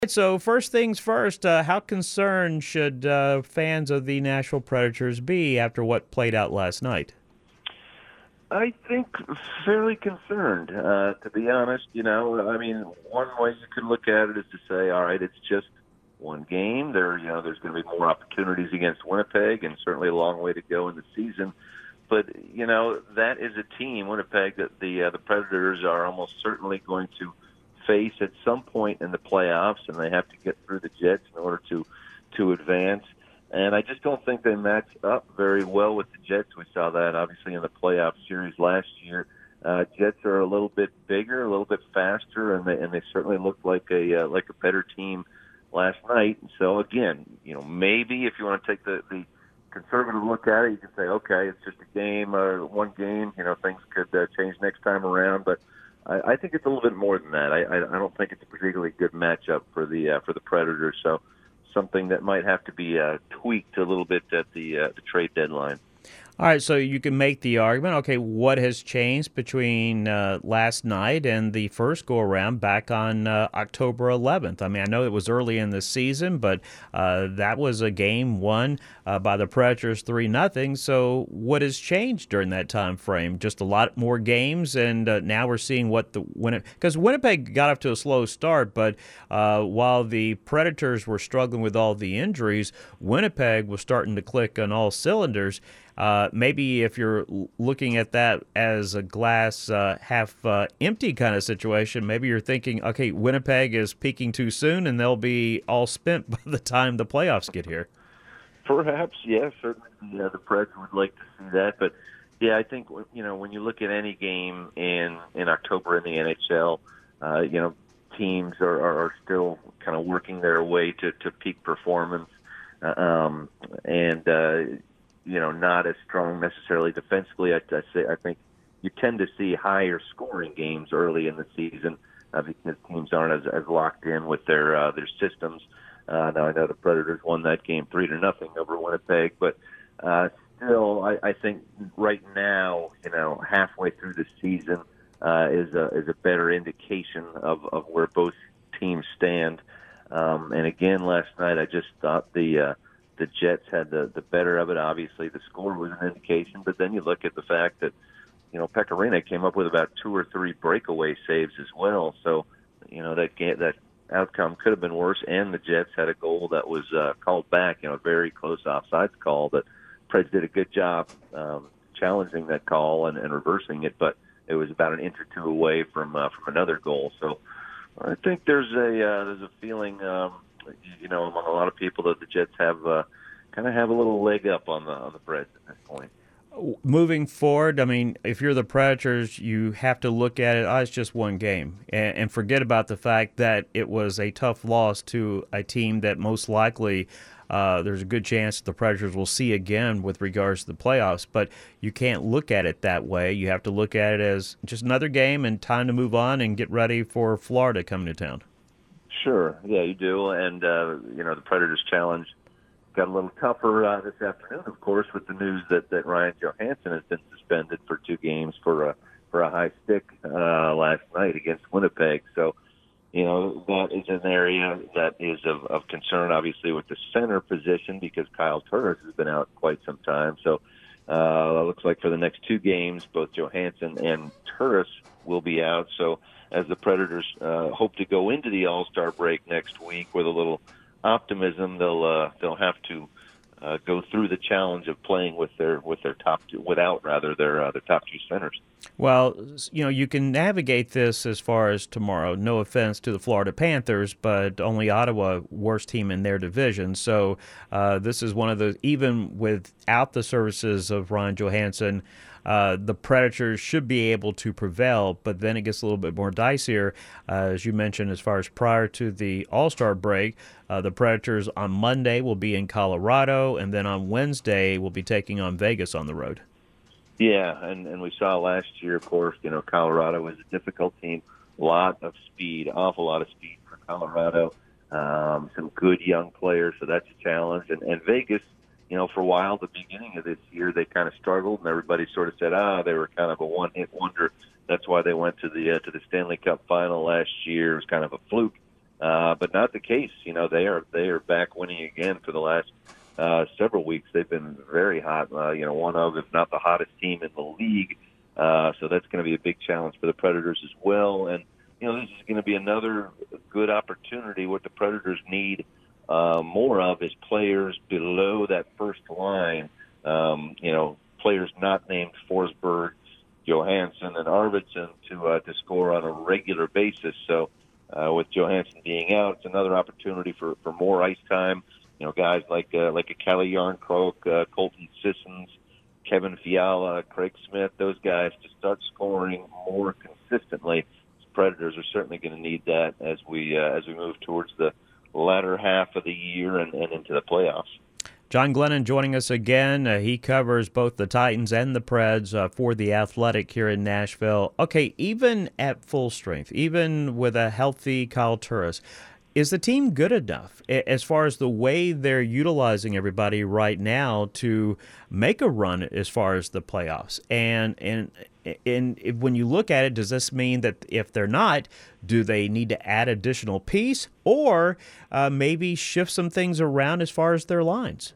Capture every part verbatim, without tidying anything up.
So first things first, uh, how concerned should uh, fans of the Nashville Predators be after what played out last night? I think fairly concerned, uh, to be honest. You know, I mean, one way you could look at it is to say, all right, it's just one game. There, you know, there's going to be more opportunities against Winnipeg, and certainly a long way to go in the season. But you know, that is a team, Winnipeg, that the uh, the Predators are almost certainly going to face at some point in the playoffs, and they have to get through the Jets in order to to advance. And I just don't think they match up very well with the Jets. We saw that obviously in the playoff series last year. Uh, Jets are a little bit bigger, a little bit faster, and they and they certainly looked like a uh, like a better team last night. And so again, you know, maybe if you want to take the the conservative look at it, you can say, okay, it's just a game, or one game. You know, things could uh, change next time around, but I, I think it's a little bit more than that. I, I, I don't think it's a particularly good matchup for the uh, for the Predators. So something that might have to be uh, tweaked a little bit at the uh, the trade deadline. All right, so you can make the argument, okay, what has changed between uh, last night and the first go-around back on uh, October eleventh? I mean, I know it was early in the season, but uh, that was a game won uh, by the Predators three nothing. So what has changed during that time frame? Just a lot more games, and uh, now we're seeing what the Winnipeg, because Winnipeg got off to a slow start, but uh, while the Predators were struggling with all the injuries, Winnipeg was starting to click on all cylinders. Uh, maybe if you're looking at that as a glass uh, half uh, empty kind of situation, maybe you're thinking, okay, Winnipeg is peaking too soon and they'll be all spent by the time the playoffs get here. Perhaps, yes. Certainly, the, uh, the Preds would like to see that, but yeah, I think you know when you look at any game in in October in the N H L, uh, you know teams are, are, are still kind of working their way to, to peak performance, uh, um, and uh, you know, not as strong necessarily defensively. I, I say I think you tend to see higher scoring games early in the season uh, because teams aren't as, as locked in with their uh, their systems. Uh, now I know the Predators won that game three to nothing over Winnipeg, but uh, still, I, I think right now, you know, halfway through the season uh, is a is a better indication of, of where both teams stand. Um, and again, last night I just thought the uh, the Jets had the, the better of it. Obviously, the score was an indication, but then you look at the fact that, you know, Pecorino came up with about two or three breakaway saves as well. So, you know, that game, that outcome could have been worse, and the Jets had a goal that was uh, called back, you know, a very close offsides call that Preds did a good job um, challenging that call and, and reversing it, but it was about an inch or two away from uh, from another goal. So I think there's a uh, there's a feeling um, you know, among a lot of people that the Jets have uh, kind of have a little leg up on the on the Preds at this point. Moving forward, I mean, if you're the Predators, you have to look at it, oh, it's just one game, and, and forget about the fact that it was a tough loss to a team that most likely uh, there's a good chance that the Predators will see again with regards to the playoffs. But you can't look at it that way. You have to look at it as just another game and time to move on and get ready for Florida coming to town. Sure, yeah, you do, and uh, you know the Predators challenge got a little tougher uh, this afternoon, of course, with the news that, that Ryan Johansson has been suspended for two games for a for a high stick uh, last night against Winnipeg. So, you know that is an area that is of, of concern, obviously, with the center position because Kyle Turris has been out quite some time. So, uh, it looks like for the next two games, both Johansson and Turris will be out. So, as the Predators uh, hope to go into the All-Star break next week with a little optimism, they'll uh, they'll have to uh, go through the challenge of playing with their with their top two, without rather their uh, their top two centers. Well, you know, you can navigate this as far as tomorrow. No offense to the Florida Panthers, but only Ottawa, worst team in their division. So uh, this is one of the, even without the services of Ryan Johansson, uh, the Predators should be able to prevail, but then it gets a little bit more dicier. Uh, as you mentioned, as far as prior to the All-Star break, uh, the Predators on Monday will be in Colorado, and then on Wednesday will be taking on Vegas on the road. Yeah, and, and we saw last year, of course, you know, Colorado was a difficult team, a lot of speed, awful lot of speed for Colorado, um, some good young players, so that's a challenge. And, and Vegas, you know, for a while, the beginning of this year, they kind of struggled, and everybody sort of said, ah, they were kind of a one-hit wonder. That's why they went to the uh, to the Stanley Cup final last year. It was kind of a fluke. uh, but not the case. You know, they are they are back winning again for the last uh, several weeks. They've been very hot. Uh, you know, one of, if not the hottest team in the league. Uh, so that's going to be a big challenge for the Predators as well. And you know, this is going to be another good opportunity. What the Predators need uh, more of is players below that first line. Um, you know, players not named Forsberg, Johansson, and Arvidsson to uh, to score on a regular basis. So uh, with Johansson being out, it's another opportunity for, for more ice time. You know, guys like uh, like a Kelly Yarncroke, uh, Colton Sissons, Kevin Fiala, Craig Smith, those guys to start scoring more consistently. Predators are certainly going to need that as we uh, as we move towards the latter half of the year and, and into the playoffs. John Glennon joining us again. Uh, he covers both the Titans and the Preds uh, for The Athletic here in Nashville. Okay, even at full strength, even with a healthy Kyle Turris, is the team good enough as far as the way they're utilizing everybody right now to make a run as far as the playoffs? And and and when you look at it, does this mean that if they're not, do they need to add additional piece or uh, maybe shift some things around as far as their lines?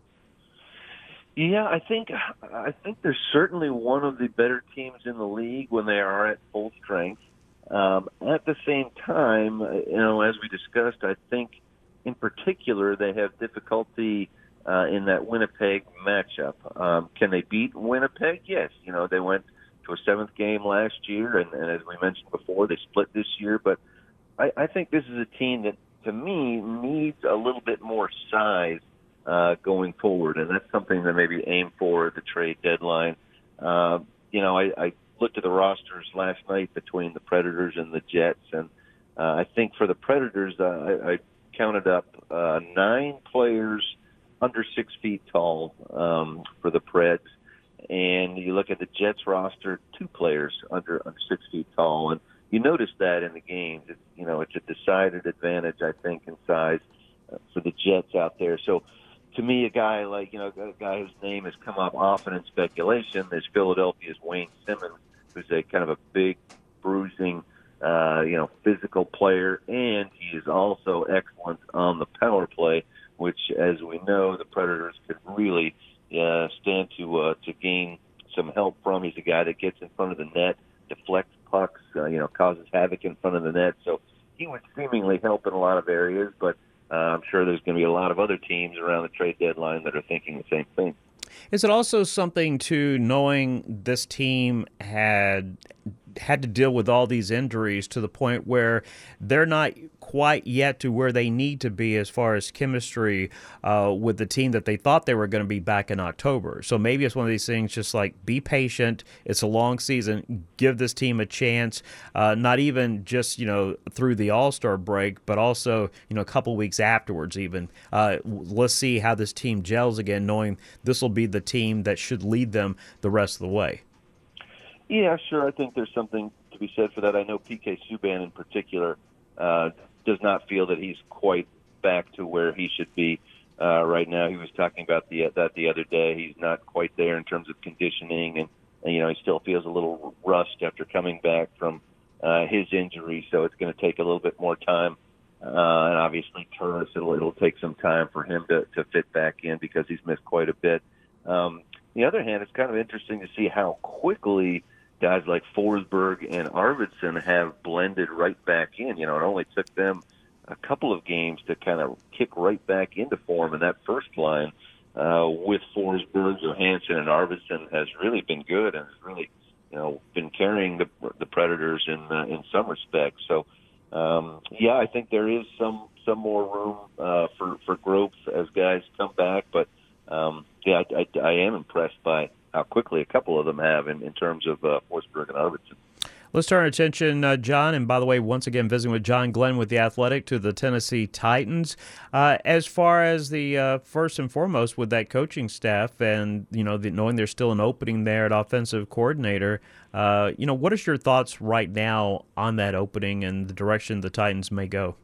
Yeah, I think I think they're certainly one of the better teams in the league when they are at full strength. Um, at the same time, you know, as we discussed, I think in particular they have difficulty uh, in that Winnipeg matchup. Um, can they beat Winnipeg? Yes. You know, they went to a seventh game last year, and, and as we mentioned before, they split this year. But I, I think this is a team that, to me, needs a little bit more size uh, going forward, and that's something that maybe aim for at the trade deadline. Uh, you know, I, I looked at the rosters last night between the Predators and the Jets, and uh, I think for the Predators, uh, I, I counted up uh, nine players under six feet tall um, for the Preds, and you look at the Jets roster, two players under, under six feet tall, and you notice that in the games. It's, you know, it's a decided advantage, I think, in size uh, for the Jets out there. So, to me, a guy like, you know, a guy whose name has come up often in speculation is Philadelphia's Wayne Simmons, who's a kind of a big, bruising, uh, you know, physical player, and he is also excellent on the power play, which, as we know, the Predators could really uh, stand to uh, to gain some help from. He's a guy that gets in front of the net, deflects pucks, uh, you know, causes havoc in front of the net. So he would seemingly help in a lot of areas, but uh, I'm sure there's going to be a lot of other teams around the trade deadline that are thinking the same thing. Is it also something to knowing this team had had to deal with all these injuries to the point where they're not quite yet to where they need to be as far as chemistry uh, with the team that they thought they were going to be back in October? So maybe it's one of these things, just like be patient. It's a long season. Give this team a chance, uh, not even just, you know, through the All-Star break, but also, you know, a couple weeks afterwards even. Uh, let's see how this team gels again, knowing this will be the team that should lead them the rest of the way. Yeah, sure. I think there's something to be said for that. I know P K Subban in particular uh, does not feel that he's quite back to where he should be uh, right now. He was talking about the, that the other day. He's not quite there in terms of conditioning, and, and you know, he still feels a little rushed after coming back from uh, his injury. So it's going to take a little bit more time. Uh, and obviously, Turris, it'll, it'll take some time for him to, to fit back in because he's missed quite a bit. Um, on the other hand, it's kind of interesting to see how quickly guys like Forsberg and Arvidsson have blended right back in. You know, it only took them a couple of games to kind of kick right back into form, and that first line uh, with Forsberg, Johansson, and Arvidsson has really been good and has really, you know, been carrying the the Predators in uh, in some respects. So, um, yeah, I think there is some some more room uh, for for growth as guys come back, but um, yeah, I, I, I am impressed by how quickly a couple of them have in, in terms of uh, Forsberg and Arvidsson. Let's turn our attention, uh, John, and by the way, once again, visiting with John Glenn with The Athletic, to the Tennessee Titans. Uh, as far as the uh, first and foremost with that coaching staff and, you know, the, knowing there's still an opening there at offensive coordinator, uh, you know, what is your thoughts right now on that opening and the direction the Titans may go?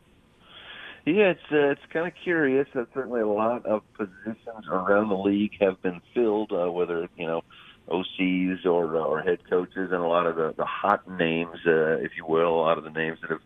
Yeah, it's uh, it's kind of curious. Uh, certainly a lot of positions around the league have been filled, uh, whether, you know, O Cs or, uh, or head coaches, and a lot of the, the hot names, uh, if you will, a lot of the names that have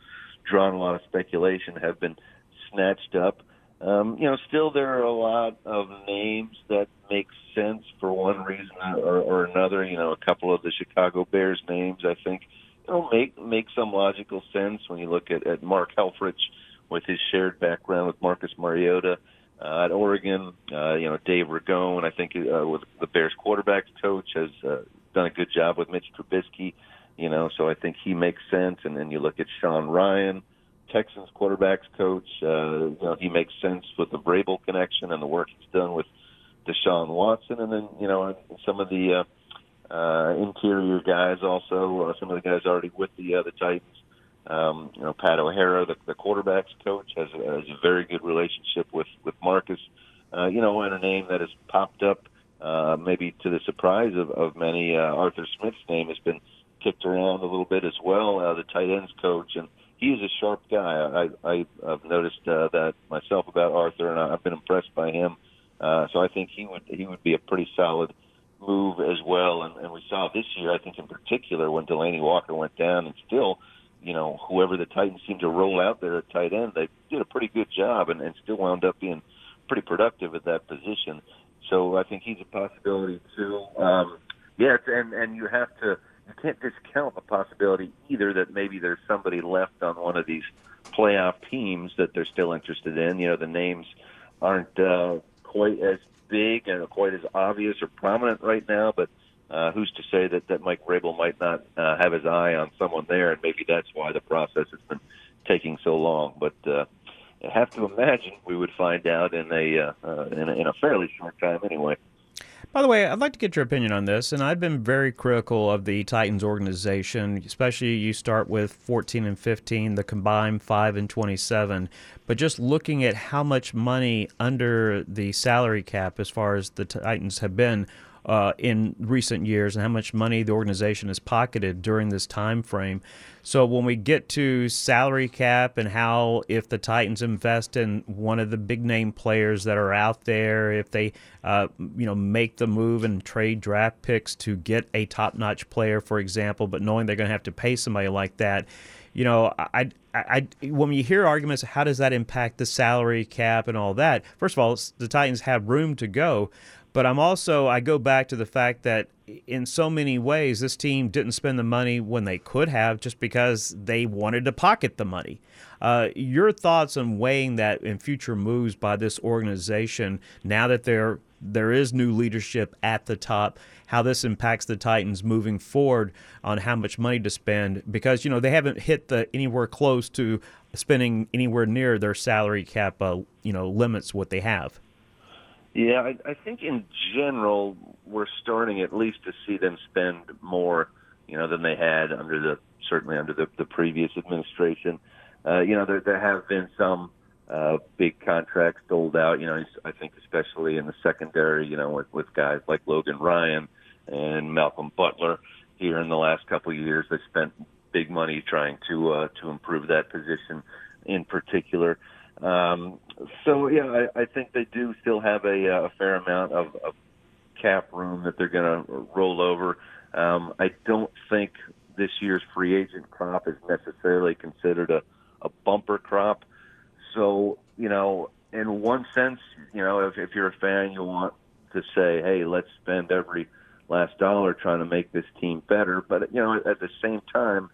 drawn a lot of speculation have been snatched up. Um, you know, still there are a lot of names that make sense for one reason or, or another. You know, a couple of the Chicago Bears names, I think, you know, make make some logical sense when you look at, at Mark Helfrich with his shared background with Marcus Mariota uh, at Oregon. Uh, you know, Dave Ragone, I think, uh, with the Bears quarterbacks coach, has uh, done a good job with Mitch Trubisky. You know, so I think he makes sense. And then you look at Sean Ryan, Texans quarterbacks coach. Uh, you know, he makes sense with the Vrabel connection and the work he's done with Deshaun Watson. And then, you know, some of the uh, uh, interior guys also, uh, some of the guys already with the uh, the Titans. Um, you know, Pat O'Hara, the, the quarterbacks coach, has a, has a very good relationship with, with Marcus. Uh, you know, and a name that has popped up, uh, maybe to the surprise of, of many, uh, Arthur Smith's name has been kicked around a little bit as well, uh, the tight ends coach, and he is a sharp guy. I, I, I've noticed uh, that myself about Arthur, and I've been impressed by him. Uh, so I think he would he would be a pretty solid move as well. And, and we saw this year, I think in particular, when Delaney Walker went down, and still, you know, whoever the Titans seemed to roll out there at tight end, they did a pretty good job, and, and still wound up being pretty productive at that position. So I think he's a possibility too. Um, yeah, and and you have to. You can't discount the possibility either that maybe there's somebody left on one of these playoff teams that they're still interested in. You know, the names aren't uh, quite as big and quite as obvious or prominent right now, but uh, who's to say that, that Mike Vrabel might not uh, have his eye on someone there, and maybe that's why the process has been taking so long. But uh, I have to imagine we would find out in a, uh, uh, in a in a fairly short time anyway. By the way, I'd like to get your opinion on this, and I've been very critical of the Titans organization, especially you start with fourteen and fifteen, the combined five and twenty-seven, but just looking at how much money under the salary cap as far as the Titans have been uh, in recent years and how much money the organization has pocketed during this time frame. So when we get to salary cap and how if the Titans invest in one of the big name players that are out there, if they uh, you know make the move and trade draft picks to get a top-notch player, for example, but knowing they're going to have to pay somebody like that, you know, I, I, I, when you hear arguments, how does that impact the salary cap and all that? First of all, the Titans have room to go. But I'm also, I go back to the fact that in so many ways, this team didn't spend the money when they could have just because they wanted to pocket the money. Uh, your thoughts on weighing that in future moves by this organization, now that there there is new leadership at the top, how this impacts the Titans moving forward on how much money to spend, because, you know, they haven't hit the anywhere close to spending anywhere near their salary cap, uh, you know, limits what they have. Yeah, I, I think in general we're starting at least to see them spend more, you know, than they had under the certainly under the, the previous administration. Uh, you know, there there have been some uh, big contracts doled out. You know, I think especially in the secondary, you know, with, with guys like Logan Ryan and Malcolm Butler here in the last couple of years, they spent big money trying to uh, to improve that position in particular. Um, so, yeah, I, I think they do still have a, a fair amount of, of cap room that they're going to roll over. Um, I don't think this year's free agent crop is necessarily considered a, a bumper crop. So, you know, in one sense, you know, if, if you're a fan, you want to say, hey, let's spend every last dollar trying to make this team better. But, you know, at the same time,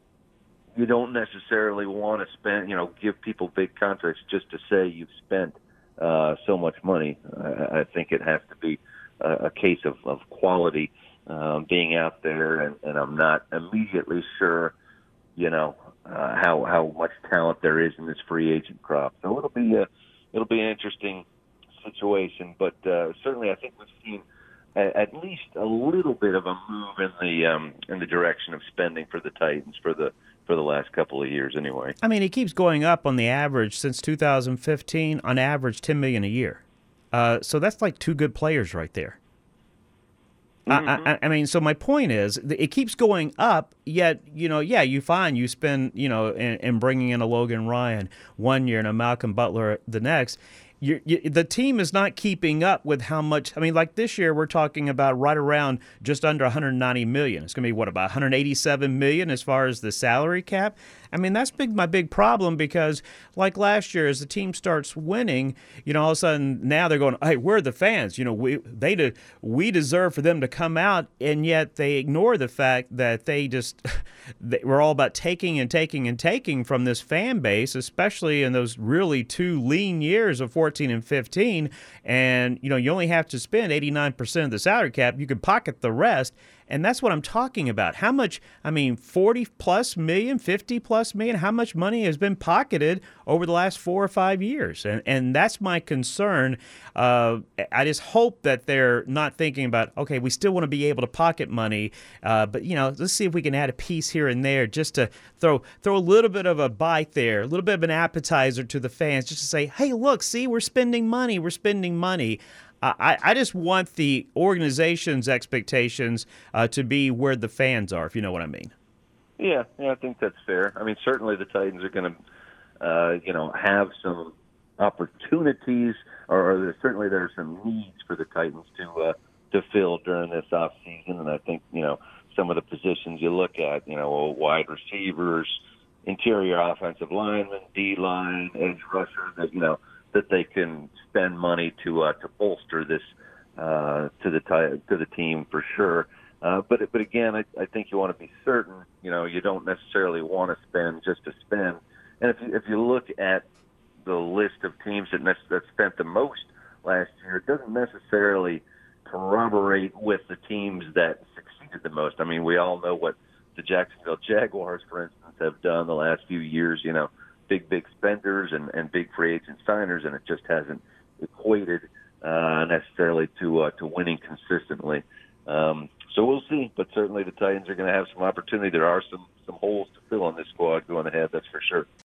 you don't necessarily want to spend, you know, give people big contracts just to say you've spent uh, so much money. I, I think it has to be a, a case of, of quality um, being out there, and, and I'm not immediately sure, you know, uh, how how much talent there is in this free agent crop. So it'll be a it'll be an interesting situation, but uh, certainly I think we've seen a, at least a little bit of a move in the um, in the direction of spending for the Titans for the. for the last couple of years anyway. I mean, it keeps going up on the average since two thousand fifteen, on average ten million dollars a year. Uh, so that's like two good players right there. Mm-hmm. I, I, I mean, so my point is, it keeps going up, yet, you know, yeah, you find you spend, you know, and, and bringing in a Logan Ryan one year and a Malcolm Butler the next, you, you, the team is not keeping up with how much. I mean, like this year, we're talking about right around just under one hundred ninety million. It's going to be what, about one hundred eighty-seven million as far as the salary cap. I mean, that's big. My big problem, because like last year, as the team starts winning, you know, all of a sudden now they're going, "Hey, we're the fans. You know, we they de- we deserve for them to come out," and yet they ignore the fact that they just they, we're all about taking and taking and taking from this fan base, especially in those really two lean years of fourteen and fifteen. And you know, you only have to spend eighty-nine percent of the salary cap. You can pocket the rest. And that's what I'm talking about. How much, I mean, forty plus million, fifty plus million, how much money has been pocketed over the last four or five years? And and that's my concern. Uh, I just hope that they're not thinking about, okay, we still want to be able to pocket money, uh, but, you know, let's see if we can add a piece here and there just to throw throw a little bit of a bite there, a little bit of an appetizer to the fans, just to say, hey, look, see, we're spending money, we're spending money. I, I just want the organization's expectations uh, to be where the fans are, if you know what I mean. Yeah, yeah, I think that's fair. I mean, certainly the Titans are going to, uh, you know, have some opportunities, or, or there, certainly there are some needs for the Titans to uh, to fill during this off season. And I think, you know, some of the positions you look at, you know, wide receivers, interior offensive linemen, D line, edge rusher, that you know. that they can spend money to uh, to bolster this uh, to the t- to the team for sure. Uh, but but again, I, I think you want to be certain. You know, you don't necessarily want to spend just to spend. And if you, if you look at the list of teams that ne- that spent the most last year, it doesn't necessarily corroborate with the teams that succeeded the most. I mean, we all know what the Jacksonville Jaguars, for instance, have done the last few years. You know. Big, big spenders and, and big free agent signers, and it just hasn't equated uh, necessarily to uh, to winning consistently. Um, so we'll see, but certainly the Titans are going to have some opportunity. There are some, some holes to fill on this squad going ahead, that's for sure.